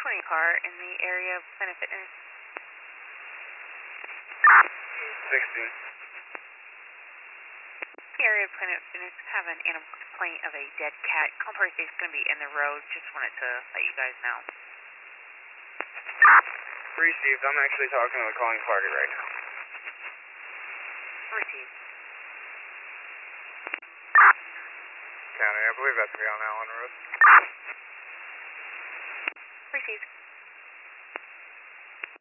20 car in the area of Planet Fitness. 60. The area of Planet Fitness have an animal complaint of a dead cat. Compare is going to be in the road. Just wanted to let you guys know. Received. I'm actually talking to the calling party right now. Received. County, I believe that's me on Allen Road. Received.